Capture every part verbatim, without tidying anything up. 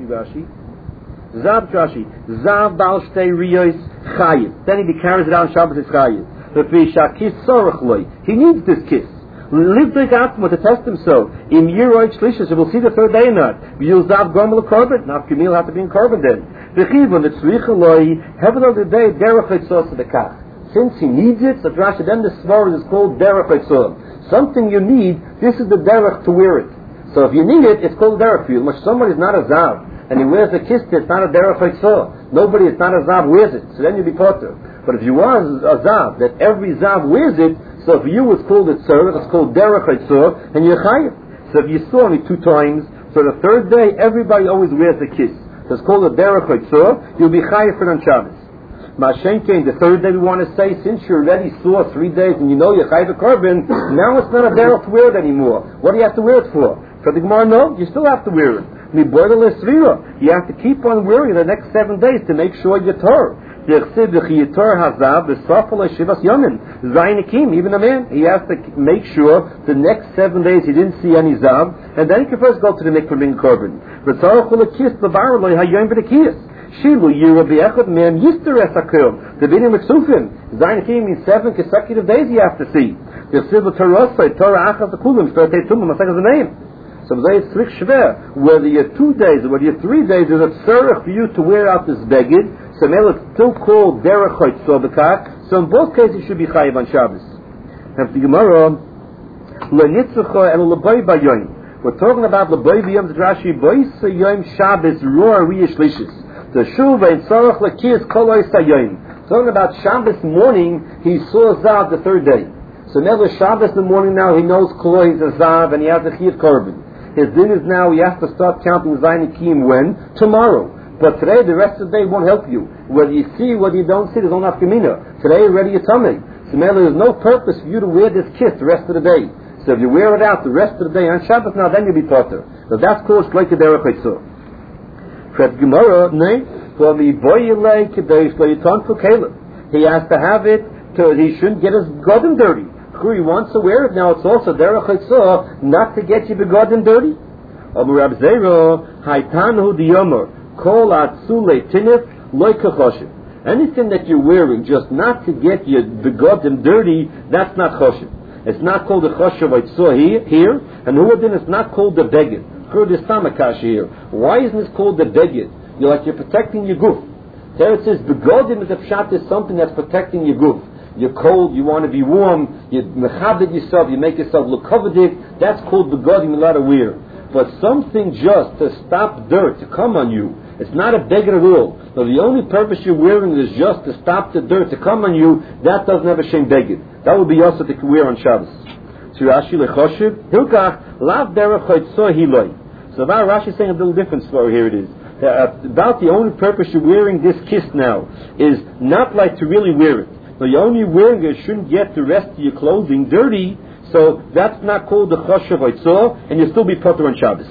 Rashi. Zav Rashi. Zav Baal Shtei Riyos Chayiv. Then he carries it out on Shabbos is Chayiv. He needs this kiss. Live the Gatzma to test himself. Im Yeroid Shlishas, we'll see the third day or not. You'll Zav Gomel Korban. Now Kamil have to be in Korban then. V'chivon the Tzricha Loi. Heaven of the day Derech Eitzos the Kach. Since he needs it, so Rashi, then the Svar is called Derech Eitzos. Something you need. This is the Derech to wear it. So if you need it, it's called Derech for you. Much somebody is not a Zav and he wears a kiss, it's not a Derech Eitzos. Nobody, it's not a Zav wears it. So then you'll be potter. But if you are a Zav, that every Zav wears it, so for you it's called a Tzorech, it's called Derech Eitzos, and you're Chayiv. So if you saw me two times, so the third day everybody always wears a kiss. So it's called a Derech Eitzos, you'll be Chayiv for on Shabbos. Mashenkein, the third day we want to say, since you already saw three days and you know you're Chayiv Korban, now it's not a Derech to wear it anymore. What do you have to wear it for? For the Gemara, no, you still have to wear it. You have to keep on wearing it the next seven days to make sure you're Torah. Even a man, he has to make sure the next seven days he didn't see any zav, and then he can first go to the mikvah and bring korban. Shilu Yirabi Echad Mem Yisteres Hakel. The Binim Mitzufim. Zayin Akim means seven consecutive days you have to see. The Silva Torah Torah Achaz Kulim Shvertei Tumah Masech is the name. So they strict shver. Whether you're two days or whether you're three days, there's a tzarech for you to wear out this beged. So now it's still called derech chaytzah b'kach. So in both cases you should be chayiv on Shabbos. Have the Gemara leNitzcha and lebay b'yom. We're talking about lebay b'yom Rashi bois yom Shabbos roar riyish lishis. The shuva and tzarech lekiyas kolay sayim. Talking about Shabbos morning, he saw zav the third day. So now the Shabbos in the morning now he knows kolay is a zav and he has a chiyuv korban. His din is now he has to start counting zayin akim when tomorrow. But today, the rest of the day won't help you. Whether you see, whether you don't see, there's no nafkamina. Today, already you're tummy. So now there's no purpose for you to wear this kiss the rest of the day. So if you wear it out the rest of the day on Shabbat, now then you'll be potter. So that's called shleika derech eitzah. Fred Gemara, nay, for the boyelei kadesh leiton for Caleb. He has to have it. To, he shouldn't get his godim dirty. He wants to wear it now. It's also derech eitzah not to get you begodim dirty. Abu Rab Zero haytanu diyomer. Anything that you're wearing just not to get your begodim dirty, that's not choshev. It's not called the choshev I saw here, here, and huadin is not called the beged. Heard this tamakash here. Why isn't this called the beged? You're like you're protecting your goof. There it says begodim is a pshat is something that's protecting your goof. You're cold, you want to be warm, you mechabed yourself, you make yourself look coveted. That's called begodim, a lot of wear. But something just to stop dirt to come on you. It's not a beggar at all. So the only purpose you're wearing is just to stop the dirt to come on you. That doesn't have a shem beggar. That would be also to wear on Shabbos. So Rashi lechoshev hilkach lav derech chaytzah hiloi. So about Rashi is saying a little different story. Here it is. Uh, about the only purpose you're wearing this kiss now is not like to really wear it. So you're only wearing it shouldn't get the rest of your clothing dirty. So that's not called the choshev chaytzah, and you'll still be potter on Shabbos.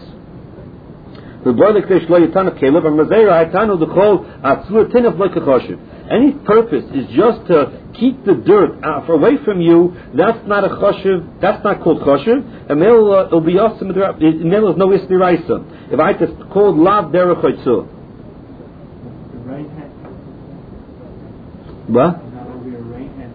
The brother Krish lo yitana Caleb and Mazera Haitanu the Chol Atzur Tinaf like a choshev. Any purpose is just to keep the dirt out, away from you. That's not a choshev. That's not called choshev. And it'll uh, be awesome. There's no isniraisa. If I just called lav derech chaytzah. The right hand. What? Not over your right hand.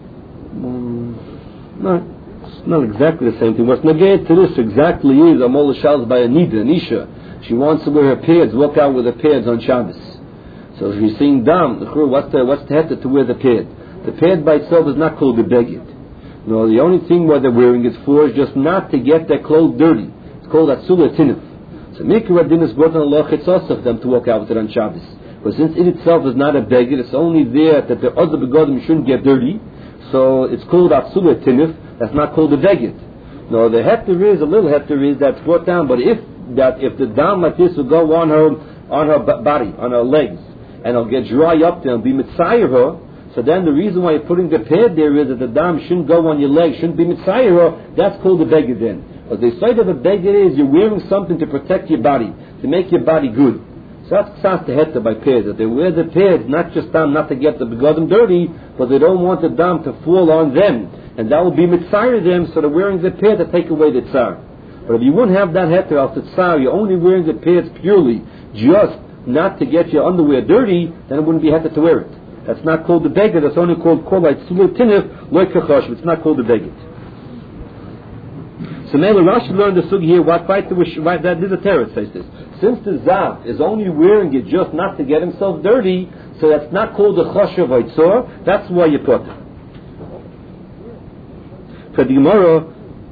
Um, no, it's not exactly the same thing. What's negated to this exactly is Amol Shals by Anida, Anisha. She wants to wear her pads, walk out with her pads on Shabbos. So if you're seeing dam, what's the what's the heter to wear the pad? The pad by itself is not called the beged. No, the only thing what they're wearing it for is just not to get their clothes dirty. It's called atzula tinif. So mikra din is brought on Allah chitzos of them to walk out with it on Shabbos. But since it itself is not a beged, it's only there that the other begodim shouldn't get dirty. So it's called atzula tinif. That's not called the beged. No, the heter is a little heter is that's brought down. But if that if the dam like this will go on her on her body, on her legs, and it'll get dry up there and be mitzayer her, so then the reason why you're putting the pad there is that the dam shouldn't go on your legs, shouldn't be mitzayer her. That's called the beged then. But the side of the beged is you're wearing something to protect your body, to make your body good. So that's ksas the heter by pads, that they wear the pads not just dam not to get the begodim dirty, but they don't want the dam to fall on them, and that will be mitzayer them. So they're wearing the pad to take away the tzar. But if you wouldn't have that heter al tetzar, you're only wearing the pants purely just not to get your underwear dirty, then it wouldn't be heter to wear it. That's not called the beged. That's only called kolay tzulei tinif loy kachosh. It's not called the beged. So now Rashi learned the sugi here. What fight the wish? That is a teretz says this. Since the zav is only wearing it just not to get himself dirty, so that's not called the choshev vaitzor. That's why you put it. For the Gemara,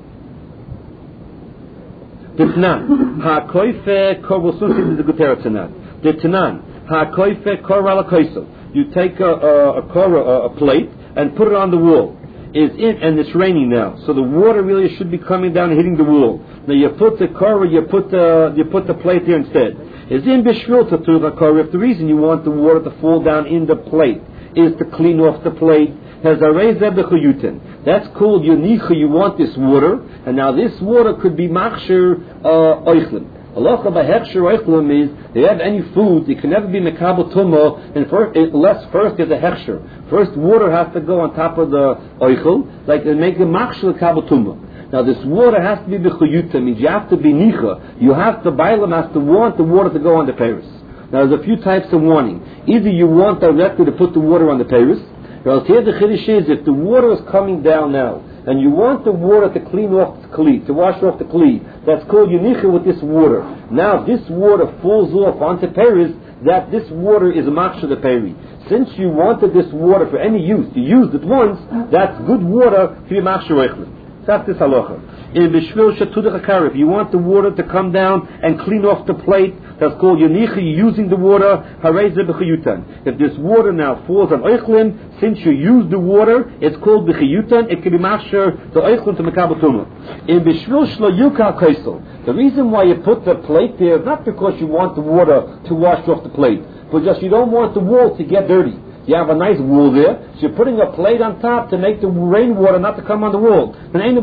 the Tanan ha'koife kor v'susim is a good teretz in that. The Tanan ha'koife kor ala koisel. You take a, a, a, kor, a, a plate and put it on the wall. Is in, and it's raining now, so the water really should be coming down and hitting the wall. Now you put the korah, you put the you put the plate there instead. Is in bishvil to the korah. If the reason you want the water to fall down in the plate is to clean off the plate, has a raised bechuyutin. That's called yonicha. You want this water, and now this water could be machshir oichlin. Allah by hechsher oichlin is they have any food, it can never be mekabel tumah, and first, unless first there's a hechsher. First, water has to go on top of the oichel, like they make a machshel kabel tumah. Now, this water has to be bechuyuta, means you have to be nicha. You have to, Bailam has to want the water to go on the paris. Now, there's a few types of warning. Either you want directly to put the water on the paris, or else here the chiddush is if the water is coming down now, and you want the water to clean off the kli, to wash off the kli, that's called yunicha with this water. Now, if this water falls off onto paris, that this water is a machshel the peri. Since you wanted this water for any use, you used it once, that's good water for your machshel rechlin. That's this halacha. In bishvil shatudach akar, if you want the water to come down and clean off the plate, that's called yonicha, you're using the water, harei ze b'chiyutan. If this water now falls on oichlin, since you use the water, it's called b'chiyutan, it can be machshir the oichlin to mekabel tumah. In bishvil shlo yukal kaisel, the reason why you put the plate there is not because you want the water to wash off the plate, but just you don't want the wall to get dirty. You have a nice wall there, so you're putting a plate on top to make the rainwater not to come on the wall.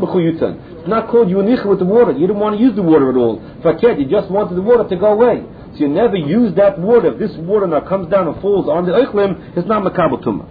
It's not called yunicha with the water. You didn't want to use the water at all. Faket, you just wanted the water to go away. So you never use that water. If this water now comes down and falls on the oichlim, it's not makabel tumah.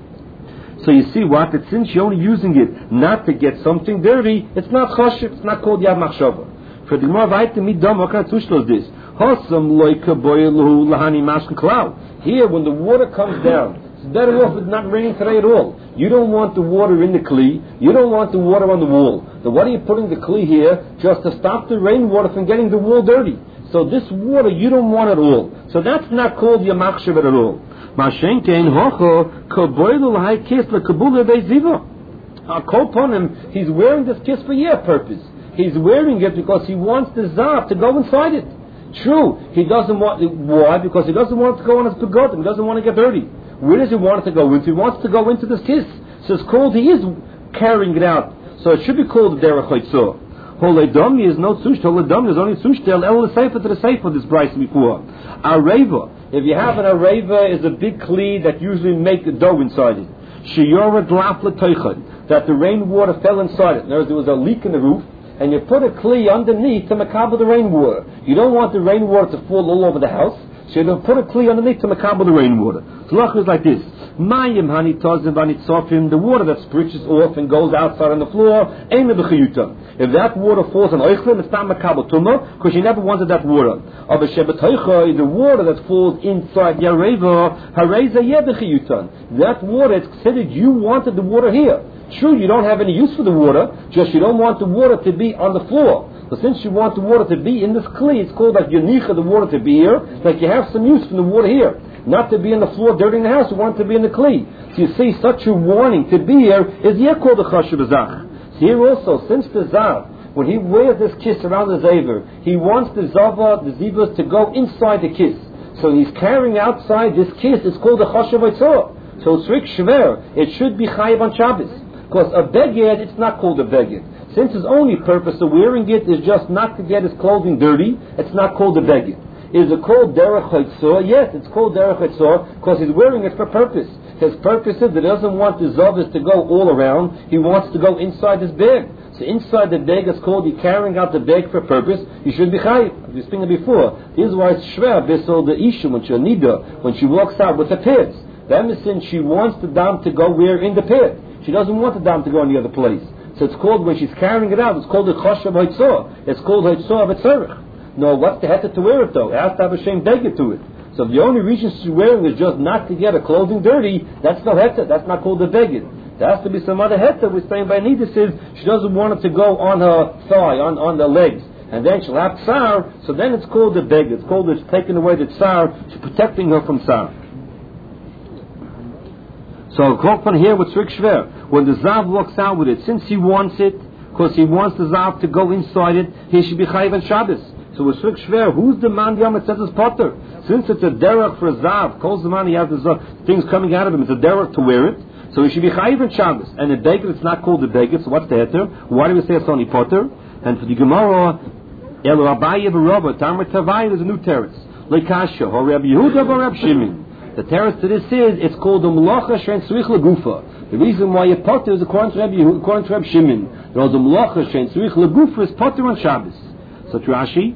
So you see what? That since you're only using it not to get something dirty, it's not choshev, it's not called yad machshava. For the Gemara vayte midam, what kind of tushlo is this? Hosam loika boilu lahani mashkin klau. Here, when the water comes down, it's better off it's not raining today at all. You don't want the water in the kli. You don't want the water on the wall. Then what are you putting the kli here? Just to stop the rainwater from getting the wall dirty. So this water you don't want at all. So that's not called yamachshav at all. Mashenkein hocho koboilu lahai kiss lekabula beziva. Upon him, he's wearing this kiss for your purpose. He's wearing it because he wants the zav to go inside it. True, he doesn't want it. Why? Because he doesn't want it to go on his pagodim. He doesn't want to get dirty. Where does he want it to go into? He wants to go into this kiss. So it's called, he is carrying it out. So it should be called the derech chaitzah. Holedomi is no sush. Holedomi is only sush tel el sefer to the sefer this price before. Areva. If you have an areva, is a big kli that usually make a dough inside it. Sheyora glaf l'toichad. That the rainwater fell inside it. In other words, there was a leak in the roof, and you put a kli underneath to makabel the rainwater. You don't want the rainwater to fall all over the house. So you put a kli underneath to makabel the rainwater. So the is like this. Mayim hanitozim vanitzofim, the water that spritches off and goes outside on the floor, ain't b'chiyuta. If that water falls on oichlim, it's not makabel tumah, because you never wanted that water. Or b'shebetoicha, the water that falls inside yareva, hareza yeh b'chiyuta. That water, it's considered you wanted the water here. True, you don't have any use for the water, just you don't want the water to be on the floor. But since you want the water to be in this kli, it's called like yonicha, the water to be here, like you have some use from the water here. Not to be in the floor dirty in the house, you want it to be in the kli. So you see, such a warning to be here is yet called the chashuv azach. So here also, since the zav, when he wears this kiss around the zaver, he wants the zava, the zivas, to go inside the kiss. So he's carrying outside this kiss, it's called the chashuv aitzah. So it's rik shver, it should be chayiv on Shabbos. Because a beged, it's not called a beged. Since his only purpose of wearing it is just not to get his clothing dirty, it's not called a beged. Is it called derech chaitzah? Yes, it's called derech chaitzah because he's wearing it for purpose. His purpose is that he doesn't want the zavis to go all around. He wants to go inside his bag. So inside the bag is called, you're carrying out the bag for purpose. You should be chayiv. I've been speaking before. This is why it's shver bisol the isha when she nida, when she walks out with the pads. That means since she wants the dam to go where in the pad. She doesn't want the dam to go any other place. So it's called, when she's carrying it out, it's called a choshev hoitzor. It's called hoitzor v'tzorich. No, what's the heter to wear it though? It has to have a shem deged to it. So if the only reason she's wearing is just not to get her clothing dirty, that's no heter. That's not called a deged. There has to be some other heter. We're saying by nidus is she doesn't want it to go on her thigh, on, on the legs. And then she'll have tsar, so then it's called a deged. It's called it's taking away the tsar, she's protecting her from tsar. So quote from here with Tzrik Shver, when the Zav walks out with it, since he wants it, because he wants the Zav to go inside it, he should be Chayiv on Shabbos. So with Tzrik Shver, who's the man Yom it says is Potter? Since it's a derech for a Zav, calls the man he has the Zav, things coming out of him, it's a derech to wear it, so he should be Chayiv on Shabbos. And the Deged, it's not called the Deged, so what's the heter? Why do we say it's only Potter? And for the Gemara, El Rabbaye B'Rabba, Tamar Tavai, there's a new teretz. Lekasha, or Reb Yehuda or Reb Shimon. The teretz to this is, it's called the Melacha Shein Tzrich Legufa. The reason why it's Potter is according to Reb Yehuda, according to Reb Shimon. There was a Melacha Shein Tzrich Legufa is Potter on Shabbos. So Rashi,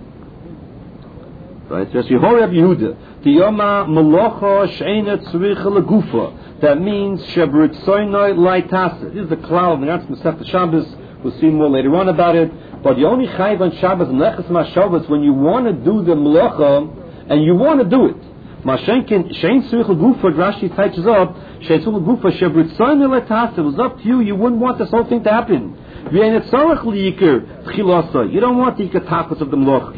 right? So Yehuda Reb Yehuda, the Yoma Melacha Shein Tzrich Legufa. That means Shebritzoinoi Laitasa. This is the cloud, and that's Masechta Shabbos. We'll see more later on about it. But the only Chayiv on Shabbos and Leches MaShabbos when you want to do the Melacha and you want to do it. Mashenkin Shein Tzrich Legufa, Rashi touches up Shein Tzrich Legufa Shebritzoinoi Laitasa. It was up to you. You wouldn't want this whole thing to happen. You don't want the Yikatachos of the Melacha.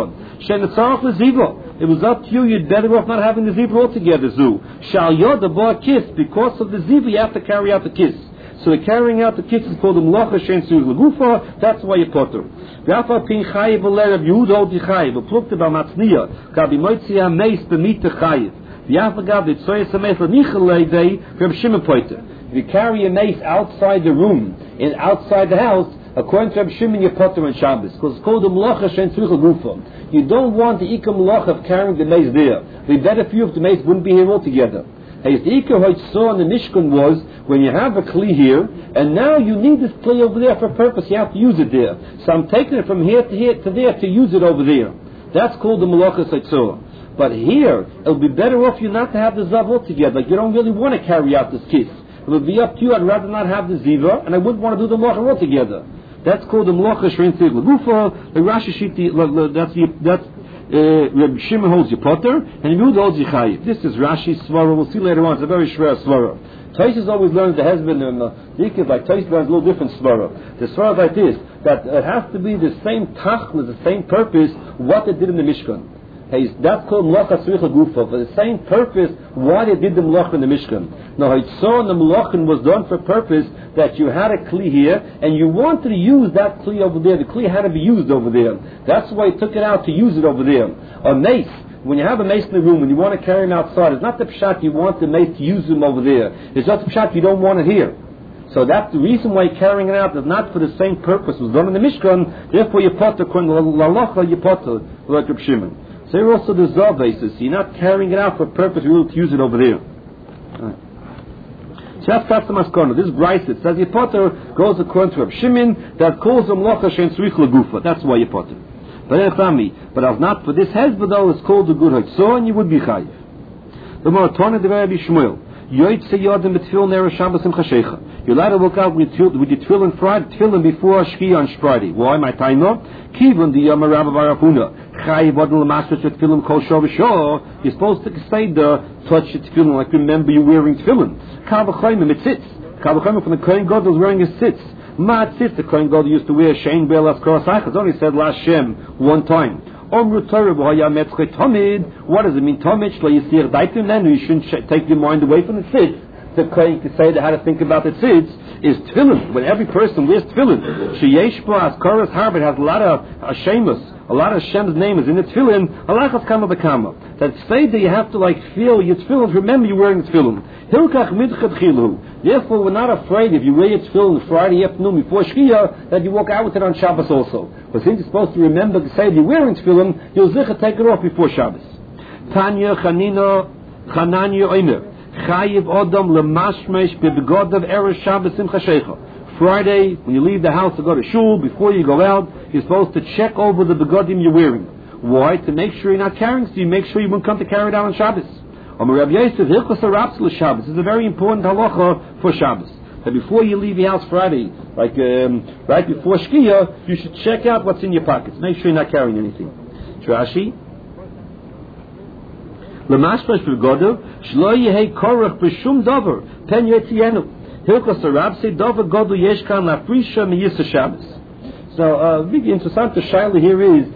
It was up to you. You'd better off not having the zebra altogether. Zu Shal Yoda Bar Kiss, because of the zebra you have to carry out the kiss. So the carrying out the kiss is called the Melacha Shein Tzrich Legufa. That's why you potter. V'afa pin chayiv v'ler Yehuda odi chayiv. V'plukte b'matzniya kabi moitzia meis b'mita chayiv. V'afa gav v'tzoyes hameis l'nichel leidei Reb Shimon poiter. If you carry a mace outside the room, in outside the house, according to Reb Shimon, you potter on Shabbos, because it's called the Melacha Shein Tzrich Legufa. You don't want the Ika Melacha of carrying the mace there. It'd be better for you if the mace wouldn't be here altogether. Hey, the Ika Hoitzor in the Mishkan was when you have a Kli here, and now you need this Kli over there for a purpose, you have to use it there. So I'm taking it from here to here to there to use it over there. That's called the Melacha Hoitzor. But here, it'll be better off you not to have the Zav altogether. Like you don't really want to carry out this kiss. It would be up to you. I'd rather not have the ziva, and I wouldn't want to do the melacha altogether. That's called the melacha Shein Tzrich Legufa. The Rashi Shiti, that's the, that's uh, Reb Shimon holds your potter, and Yehuda holds your chayiv. This is Rashi's svara. We'll see later on. It's a very shver svara. Taisus always learns the husband and the dikir, like Taisus learns a little different svara. The svara is like this: that it has to be the same tachlis, the same purpose, what they did in the Mishkan. Hey, that's called Melacha Tzrich Legufa, for the same purpose why they did the Melacha in the Mishkan. Now, Hitzor in the Melachin was done for purpose that you had a Kli here, and you wanted to use that Kli over there. The Kli had to be used over there. That's why he took it out to use it over there. A mace, when you have a mace in the room, when you want to carry him outside, it's not the pshat you want the mace to use him over there. It's not the pshat you don't want it here. So that's the reason why you're carrying it out is not for the same purpose. It was done in the Mishkan, therefore you potter, according to Lalacha, you potter, like Reb Shimon. So here also the Zav basis. You're not carrying it out for purpose, you're able to use it over there. Right. So that's that's the Maskana. This Bryce, it says your potter goes according to Reb Shimon, that calls them Melacha Shein Tzrich Legufa. That's why you potter. But then family, but as not for this hezbollah though, it's called the good Hoitzor, and you would be chayiv. The Moratona de Rabbi Shmuel. Yoitze Yodem B'Tfilin Erev Shabbos Simcha Shecha. You're allowed to walk out with your tefillin Friday, tefillin before Shkia on Friday. Why, my taino? Kivon the Yom Rabbi Barafuna. Chayiv Odin L'Masr Tefillin Kol Shor V'Shor. You're supposed to say the touch your tefillin like remember you're wearing tefillin. Kal V'Choyim it sits. Kal V'Choyim from the Kohen Gadol is wearing a sits. Ma sits the Kohen Gadol used to wear Shein Be'elas Korasachas. Only said last Shem one time. What does it mean? Tomich, then you shouldn't sh- take your mind away from the tzitz. The Kohen to say that how to think about the tzitz is tefillin. When every person wears tefillin, sheyesh bo askaras harbit has a lot of Hashemus, a lot of Hashem's name is in the tefillin. Alachas kama b'kama. That say that you have to like feel your tefillin. Remember you're wearing the tefillin. Hilkach midchat chilu. Therefore, we're not afraid if you wear your tefillin Friday afternoon before Shkia that you walk out with it on Shabbos also. But since you're supposed to remember to say that you're wearing tefillin, you'll zicha take it off before Shabbos. Tanya Chanina Chananya Omer Chayiv Odom Lemashmesh Bebegodav Erev Shabbos Simcha Shecha. Friday, when you leave the house to go to shul, before you go out, you're supposed to check over the begodim you're wearing. Why? To make sure you're not carrying, so you make sure you won't come to carry it out on Shabbos. This is a very important halacha for Shabbos. that before you leave your house Friday, like um, right before Shkia, you should check out what's in your pockets. Make sure you're not carrying anything. Rashi. L'mashmash b'godel shlo yehei korach b'shum davar pen yetzienu hilchos harab say davar godel yesh kan lafrisha miyisa Shabbos. So, uh, big interesting. The shaila here is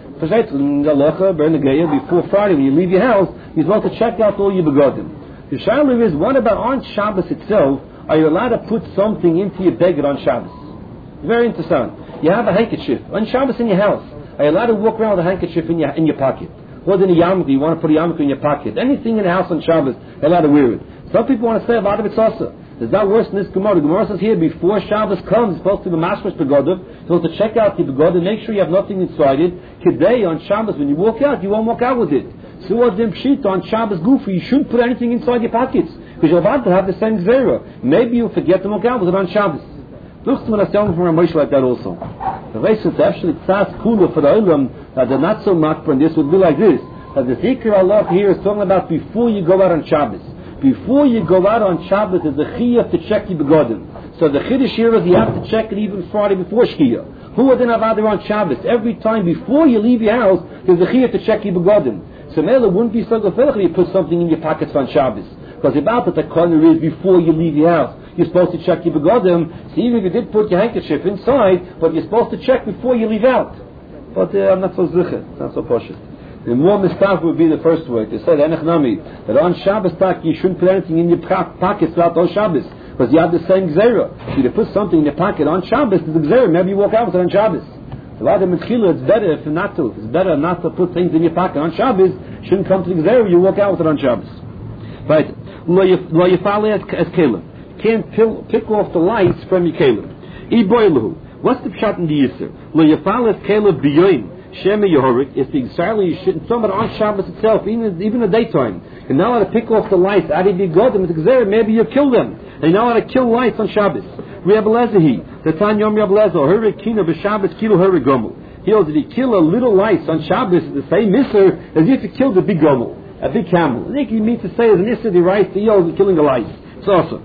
before Friday when you leave your house, you're supposed to check out all your begodim. The shaila is, what about on Shabbos itself? Are you allowed to put something into your beged on Shabbos? Very interesting. You have a handkerchief on Shabbos in your house. Are you allowed to walk around with a handkerchief in your in your pocket? Or in a yarmulke, you want to put a yarmulke in your pocket. Anything in the house on Shabbos, you're allowed to wear it. Some people want to say a lot of it's also. Is that worse than this Gemara? The Gemara says here, before Shabbos comes, it's supposed to be mashmash begodim. You're supposed to check out the begodim, make sure you have nothing inside it. Today on Shabbos, when you walk out, you won't walk out with it. So what's the pshita on Shabbos Gufa? You shouldn't put anything inside your pockets, because you're about to have the same zera. Maybe you'll forget to walk out with it on Shabbos. Looks to when I was telling from a Moshe like that also. The way it's actually tzas cooler for the Olam, that they're not so much, but this would be like this. That the Zikr Allah here is talking about before you go out on Shabbos. Before you go out on Shabbos, there's a chiyah to check your begodim. So the chiddush here is you have to check it even Friday before Shkia. Who are then avadir on Shabbos? Every time before you leave your house, there's a chiyah to check your begodim. So Mela wouldn't be so good if you put something in your pockets on Shabbos. Because about the corner is before you leave your house, you're supposed to check your begodim. So even if you did put your handkerchief inside, but you're supposed to check before you leave out. But uh, I'm not so zicher. It's not so poshut. The more mistake would be the first way. They said, Enechnami, that on Shabbos tak you shouldn't put anything in your pockets throughout those Shabbos, because you have the same gzera. If you put something in your pocket on Shabbos, it's a gzera. Maybe you walk out with it on Shabbos. The lot of Mechila, it's better if not to. It's better not to put things in your pocket on Shabbos. Shouldn't come to the gzera. You walk out with it on Shabbos. Right? Lo yifale as Caleb. Can't pick off the lights from your Caleb. Iboilahu. What's the pshat in the Yisr? Lo yifale as Caleb biyoin. Shema Yehorik is the exactly you shouldn't somebody on Shabbos itself, even even the daytime. You're not allowed to pick off the lights. Adi be good them. Maybe you kill them. And you're not allowed to kill lights on Shabbos. Reb Lezahi, the Tan Yom Reb Lezo, Herik Kino b'Shabbos Kilo Herik Gomel. He did he kill a little lights on Shabbos? The same miser as if he killed a big gomel, a big camel. I think he means to say as an miser the right to yell killing the lights. It's awesome.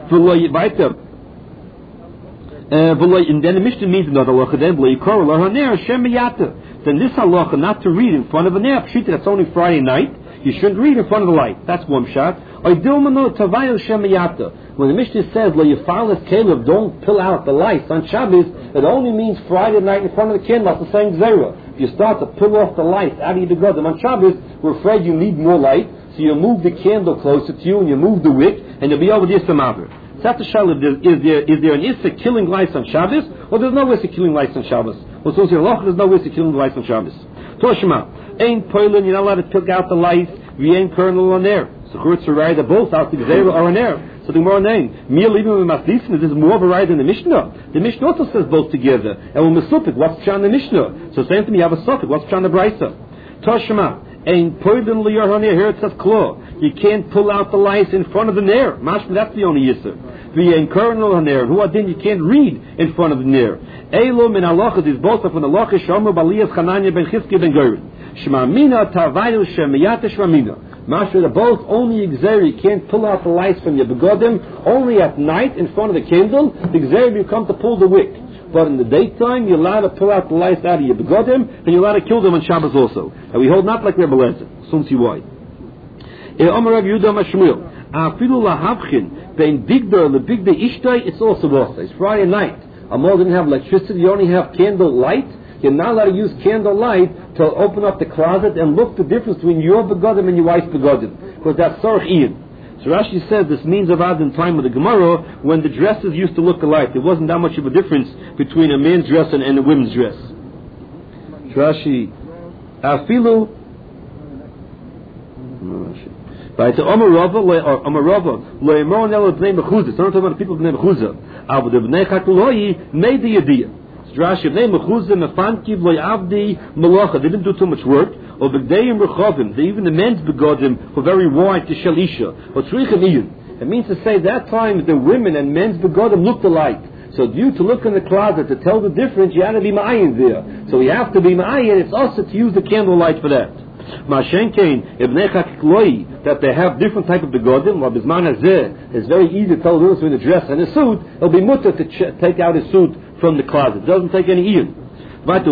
And then the Mishnah means another halacha. Then then this halacha not to read in front of a ner. Pshita, that's only Friday night. You shouldn't read in front of the light. That's one shot. When the Mishnah says "Lo yifalas Caleb," don't pull out the lights on Shabbos, it only means Friday night in front of the candle. That's the same zera. If you start to pull off the lights out of your begodim on Shabbos, we're afraid you need more light, so you move the candle closer to you and you move the wick, and you'll be able to do some other. That's the shaila. Is there is there an issa killing lights on Shabbos, or there's no issa killing lights on Shabbos? Well, so there's no issa killing lights on Shabbos. Toshima, ain't poilin. You're not allowed to pick out the lights. We ain't kernel on there. So church are they're both out the gzera or on there. So the more name meal even with maslisin. This is more of a ride than the Mishnah. The Mishnah also says both together. And when mesupik, what's chan the Mishnah? So same thing. You have a suffix. What's chan the brisa? Toshima. Ain't poilin liyar on there. Here it says claw. You can't pull out the lights in front of the nair. Mashma, that's the only yisr. The encournal on there. Who adin you can't read in front of the nair. Elo min halachas is both of an halacha shomer baliyas Chananya ben Chizki ben Gerin. Shmamina tavayu shemiyata shmamina. Mashma, they're both only exer. You can't pull out the lights from your begodim. Only at night in front of the candle. The exer you come to pull the wick. But in the daytime, you're allowed to pull out the lights out of your begodim, and you're allowed to kill them on Shabbos also. And we hold not like Rebbe Lezer. Soon see why. It's also also. It's Friday night. Amal didn't have electricity. You only have candle light. You're not allowed to use candle light to open up the closet and look the difference between your begodim and your wife's begodim, because that's sorch ian. So Rashi says this means about in time of the Gemara when the dresses used to look alike. There wasn't that much of a difference between a man's dress and, and a woman's dress. So Rashi, afilu. Right, so Omer Rava, or Omer Rava, lo yemor nelo bnei mechuzah. So I'm talking about the people of bnei mechuzah. Abu the bnei chakuloi made the yediyah. So Rashi, bnei mechuzah mefankiv lo yavdi melacha. They didn't do too much work. Or b'gdeim rechavim. Even the men's begodim were very wide to shalisha. Or tzrichem iyun. It means to say that time the women and men's begodim looked alike. So due to look in the closet to tell the difference, you had to be ma'ayin there. So you have to be ma'ayin. It's also to use the candlelight for that. Mashenkein ibnei chakikloi, that they have different type of begodim. Well, bisman hazeh, it's very easy to tell the difference between a dress and a suit. It'll be mutter to ch- take out his suit from the closet. It doesn't take any iyun. There's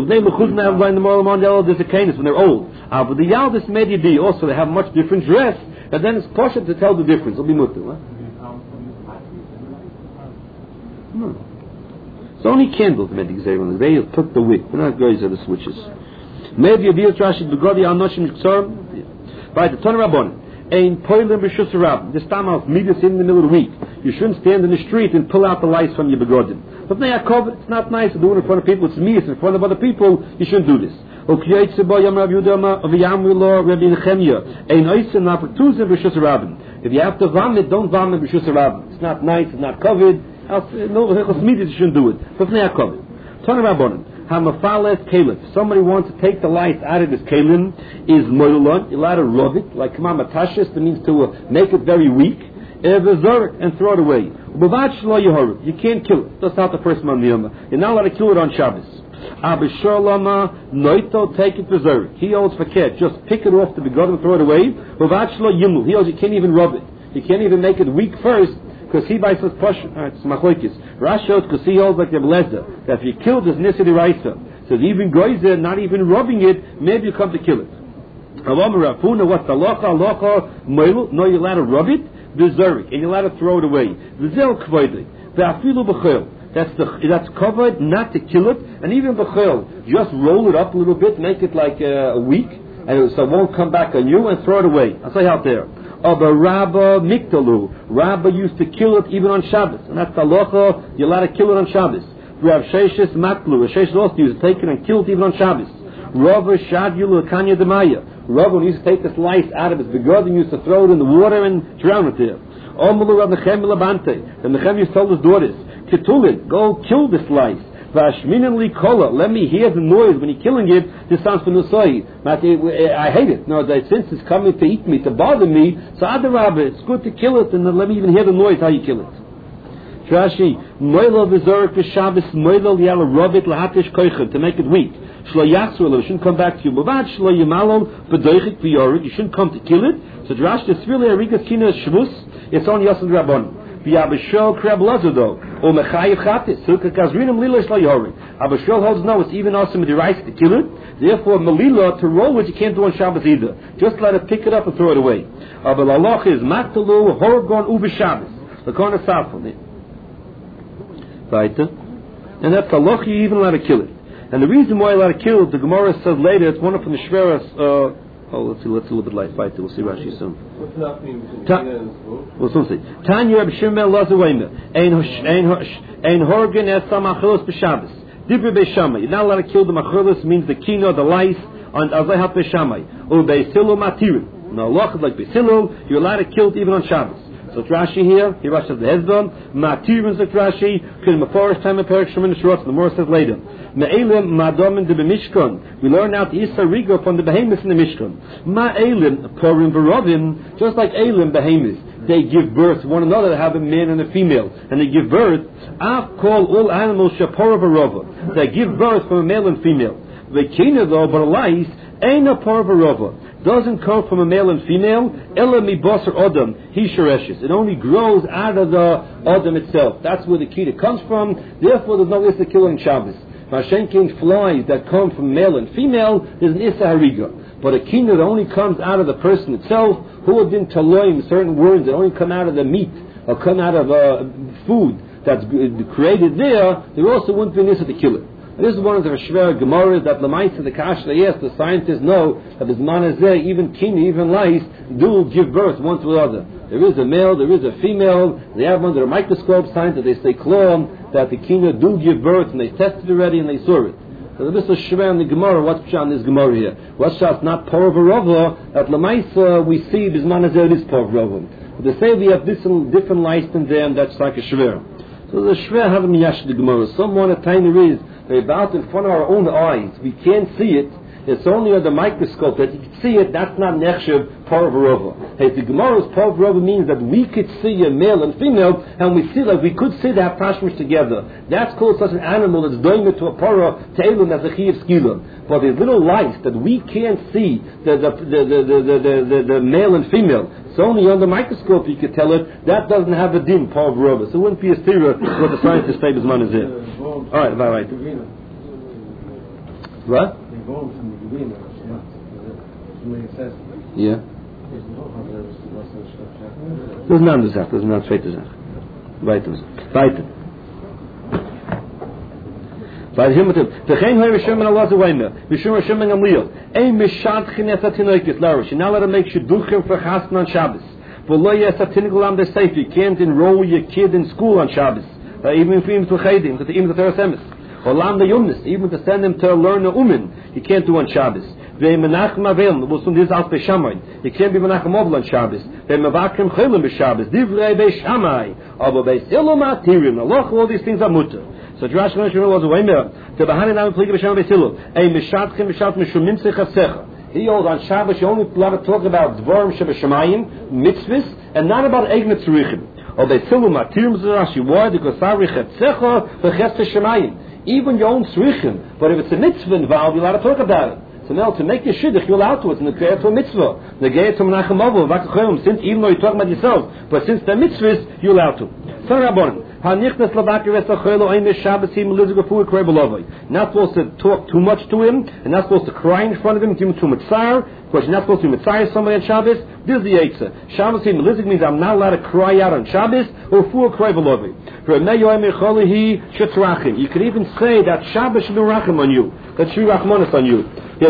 a canis when they're old. Uh, but the yaldis mediyadi also, they have much different dress, and then it's possible to tell the difference. It'll be mutter. Huh? No. It's only candles made the they took the wick. They're not guys are the switches. Maybe a deal trashing the godi al noshim ksar by the ton rabbon. Ein poilim b'shus rab. This time out midas in the middle of the week. You shouldn't stand in the street and pull out the lights from your begodim. But they are covered. It's not nice to do it in front of people. It's midas in front of other people. You shouldn't do this. If you have to vomit, don't vomit b'shus rab. It's not nice. It's not covered. No, you shouldn't do it. But they are covered. Ton rabbonim. Hamafalet kalif. Somebody wants to take the light out of his kalim is moilon. You're allowed to rub it like kamamatashis. That means to uh, make it very weak. And throw it away. You can't kill it. That's not the first man. You're not allowed to kill it on Shabbos. Abishalama noito take it preserve. He holds for cat. Just pick it off the begotten and throw it away. He holds you can't even rub it. You can't even make it weak first. Because he buys his push, it's machlokes. Rashi shows because he holds like the Belezda that if you kill this nisidi raisa, so even goizer, not even rubbing it, maybe you come to kill it. What's the locha? Locha moilu? No, you're allowed to rub it. Deserve and you're allowed to throw it away. V'zel kvoidli. V'afilu b'chel. That's the that's covered, not to kill it, and even b'chel, just roll it up a little bit, make it like uh, a week, and it, so it won't come back on you, and throw it away. I'll say out there. Of a Rabba Mikdalu. Rabba used to kill it even on Shabbos. And that's the halacha, you're allowed to kill it on Shabbos. Rav Sheshes Matlu. Rav Sheshes also used to take it and kill it even on Shabbos. Rava Shadulu Kanya Demaya. Rava used to take the slice out of his begod and used to throw it in the water and drown it there. Omulu Rav Nechem Labante. And Nechem used to tell his daughters, Ketulin, go kill the slice. Let me hear the noise when you're killing it. This sounds for Nusai. I hate it. No, that since it's coming to eat me, to bother me, so Adarabba, it's good to kill it, and then let me even hear the noise how you kill it. Trashi, Moilo v'zorik v'Shabbos, Moilo yala rub it lahatish koichet, to make it weak. Shlo yasru, it shouldn't come back to you. Bavad shlo yimalol v'doichik v'yorik, you shouldn't come to kill it. So Drash, it's really a rigas kina shvus, it's on Yosef Rabban. Abishol kreb lazado or mechayiv chatis. Sukkah kazrinim lila shlo yori. Abishol holds no, it's even awesome with the rights to kill it. Therefore, melila to roll it you can't do on Shabbos either. Just let it pick it up and throw it away. Abel Allah is matalu horgon uve Shabbos. The corner south from it. Right? And that's Allah. You even let it kill it. And the reason why you let it kill it, the Gemara says later, it's one of the Shveras. Uh, Oh, let's see, let's see a little bit light. Fight. We'll see Rashi soon. What's happening between Ta- Tina and Zvul? We'll soon see. Tanya Reb Shimel Lazawayim. Ein Horgen es Samachilos b'Shabbos. Dibri b'Shamay. You're not allowed to kill the machilos. Means the kino, the lice, and azayhat b'Shamay. Or b'Silu matirin. Now, loch like b'Silu, you're allowed to kill it even on Shabbos. So Rashi here, he rushes the Hezbollah, Matirin says Rashi, because the first time in Perek Shemin Shurot, the more says later. Me'elim ma'adomin de b'Mishkan. We learn out the Issa Rigo from the behemoths in the Mishkan. Ma'elim porim v'rovim, just like Elim behemoths, they give birth to one another. They have a man and a female, and they give birth. I've called all animals shapora v'rova. They give birth from a male and female. The kina though, but a lice ain't a por v'rova. Doesn't come from a male and female. Ela mi basar adam he shereshes. It only grows out of the adam itself. That's where the kita comes from. Therefore, there's no issa killing Shabbos. Mashenkin flies that come from male and female, there's an issa hariga. But a kina that only comes out of the person itself, who have been taloim, certain words that only come out of the meat or come out of uh, food that's created there, there also wouldn't be an issa to kill it. And this is one of the Shver Gemaras that Lamaisa, the Kash, yes, the scientists know that as manazeh, even kini, even lice, do give birth one to another. There is a male, there is a female. They have under a microscope science that they say clone that the kina do give birth, and they tested it already and they saw it. So this is Shver and the Gemara. What's Pshat in this Gemara here? What's Pshat? Not Porvarova. That Lamaisa we see Bismanazeh it is Porvarova. But they say we have different different lice than them. That's like a Shver. So the Shver haven't Yash the Gemara. Someone a time there is. They're about in front of our own eyes. We can't see it. it's only under the microscope that you can see it. That's not nechshev parvarova. Hey, the Gemara's parvarova means that we could see a male and female, and we see like we could see they have tashmish together. That's called such an animal that's doing it to a para to elun as a chiyav skila. But there's little lights that we can't see the the the the the, the, the, the male and female. It's only under the microscope you could tell it. That doesn't have a din parvarova. So it wouldn't be a stira what the scientists say Bisman is it. All right, all right. What? Yeah. Das ist eine andere Sache, das ist eine zweite Sache. Weiter. Weiter. Weiter hier mit dem. V'chein hoi Rishon ben Allah Zawaymer. Rishon Rishon ben Gamliel. Ein mishad chinet atinoikis, Larish. You're not allowed to make shidduchim for chasna on Shabbos. V'lo yes atinikul am deseif. You can't enroll your kid in school on Shabbos. Even if you're to chaydim, even to Teres Emes. Olam the Yumnis, even to send him to learn a umin, you can't do on Shabbos. They menachem avel, was from this out Beishamai. You can't be menachem avel on Shabbos. They mevakrim chelim b'Shabbos. Divrei Beishamai, aber Beis Hillel matirim. Allah, all these things are mutter. So Drash Rosh was a waymer to behind now play Beishamai Beis Hillel. Ein mishatchem mishat mishumim sechasecha. He holds on Shabbos. You only allowed to talk about dvarim shebeshamayim, mitzvahs, and not about eignet tzurichim. Or Beis Hillel matirim zerashi. Why? Because sarich etzecha v'ches teshamayim. Even your own tzrichim, but if it's a mitzvah involved, you're allowed to talk about it. So now, to make your shidduch, you're allowed to it, and to create to a mitzvah. The gay to menachem avol, vakachayim, since even though you're talking about yourself, but since they're mitzvahs, you're allowed to. So Rabbanon, hanichnas lavaki resachaylo aimesh shabbasim lizigafu kreibelovay. Not supposed to talk too much to him, and not supposed to cry in front of him, give him too much tsar, because you're not supposed to mitzvah somebody on Shabbos. This is the eitzah. Shabbasim lizik means I'm not allowed to cry out on Shabbos, or fu kreibelovay. You could even say that Shabbos should be rachim on you, that should be rachmanis on you.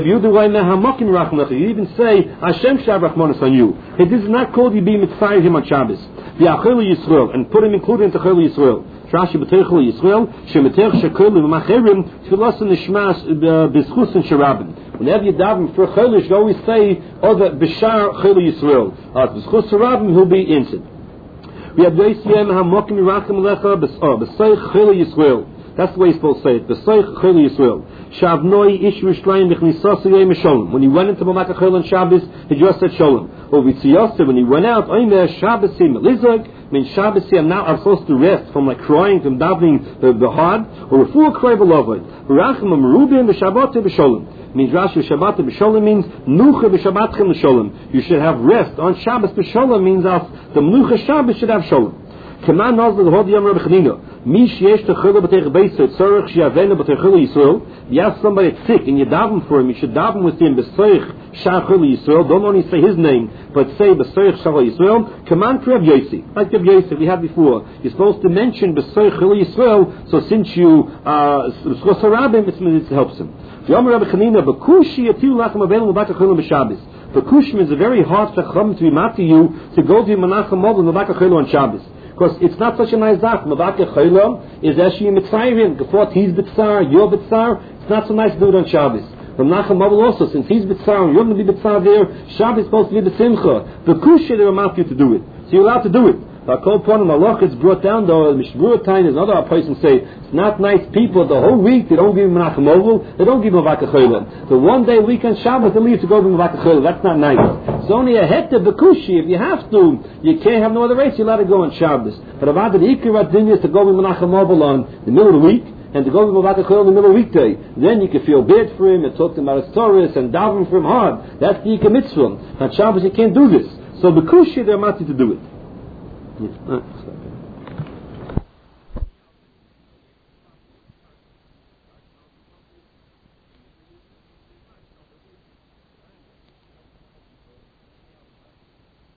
You even say Hashem should have rachmanis on you. It is not called you be mitzvah him on Shabbos. Yisrael, and put him included into Chayil Yisrael. Trashi b'teichel Yisrael shemetech shekol v'macherim tfilas nishmas b'schus and sharabim. Whenever you daven for Chayil, you always say other b'shar Chayil Yisrael. As b'schus sharabim, he'll be innocent. We have Yisrael hamokim mirachim lecha b'seich Chayil Yisrael. That's the way he's supposed to say it. B'seich Chayil Yisrael. Shavnoi ish rishtrayim b'chnisas yei misholem. When he went into Mamaka Chayil on Shabbos, he just said sholem. Or v'tziyasa, when he went out, oimer Shabbosim lizog. I mean Shabbos, I'm now I'm supposed to rest from like crying, from davening the, the hard. Or refuah krei v'lovod. Rachim amrubim b'shabbat b'sholem. Means Rashi Shabbat b'sholem means nucha b'shabbatchem l'sholem. You should have rest on Shabbos b'sholem means of the menucha Shabbos should have sholem. Keman nazal hod yom Rabbi Chanina. Mi sheyesh techila b'teich beisot tzorich she'avena b'teich Yisrael. You have somebody that's sick and you daven for him. You should daven with him b'seich shach Yisrael. Don't only say his name, but say b'seich shach Yisrael. Keman Rav Yossi, like Rav Yossi we had before. You're supposed to mention b'seich Yisrael. So since you uh schos harabim, it helps him. Yom Rabbi Chanina b'kushi yatiu lachem avenu l'baka chayil b'Shabbos. B'kushim is a very hard chacham to be mat to you to go to Menachem Avol and l'baka chayil on Shabbos. Because it's not such a nice zach. Mavake Chaylam is actually mitzayim. Before he's bitzar, you're bitzar. It's not so nice to do it on Shabbos. From Nachem Avol also, since he's bitzar, you're going to be bitzar there. Shabbos is supposed to be b'simcha. The kusha they remind you to do it, so you're allowed to do it. But kol ponim malach is brought down though. Mishbura time is another person say it's not nice people. The whole week they don't give him Menachem Avol. They don't give him Mavake Chaylam. The one day weekend Shabbos they leave to go to Mavake Chaylam. That's not nice. It's only a hektar b'kushi. If you have to, you can't have no other race. You're allowed to go on Shabbos. But about the ikar din is to go with Menachem Avol on the middle of the week and to go with Mavake Chayil in the middle of the weekday. Then you can feel bad for him and talk to him about his Torah and daven for him hard. That's the ikar mitzvah. On Shabbos you can't do this. So b'kushi they're not to do it. Yeah.